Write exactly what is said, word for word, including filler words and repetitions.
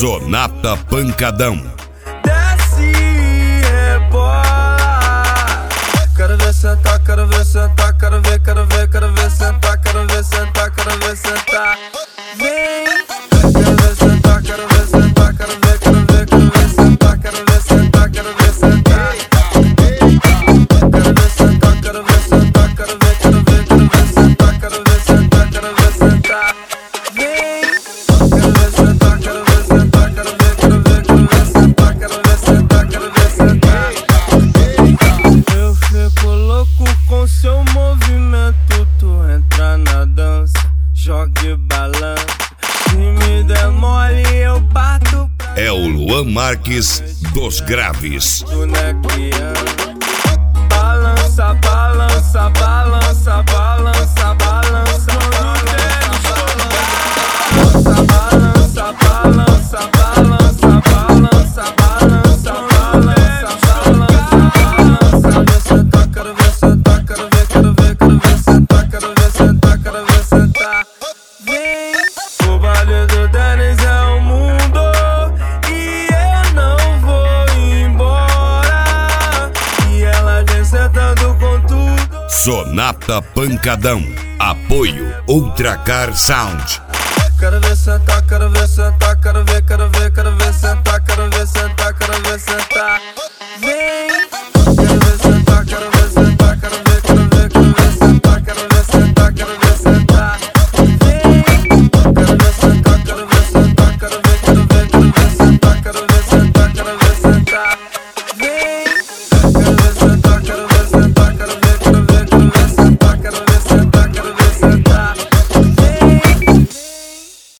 Sonata Pancadão. Desce e rebola. Quero ver sentar, quero ver sentar, quero ver, quero ver, quero ver sentar, quero ver sentar, quero ver sentar. Vem. Quero ver sentar, quero ver sentar, quero ver, quero ver, quero ver sentar, quero ver sentar, quero ver sentar. Quero ver sentar, quero ver sentar, quero ver, quero ver, quero ver sentar, quero ver sentar, quero ver sentar. Vem. Quero ver sentar, quero ver sentar, quero ver, quero ver, quero ver sentar, quero ver sentar, quero ver sentar. Eu fico louco com seu movimento, tu entra na dança, joga e balança. Se me der mole eu bato pra... É o Luan Marques dos Graves. Balança, balança, balança, balança, balança, balança, balança, balança, balança, balança, balança, balança. Quero ver sentar, quero ver sentar, quero ver, quero ver, quero ver sentar, quero ver sentar, quero ver sentar. Vem, o baile do Denis é o mundo e eu não vou embora. E ela vem sentando com tudo. Sonata Pancadão. Apoio Ultracar Sound. Quero ver sentar, quero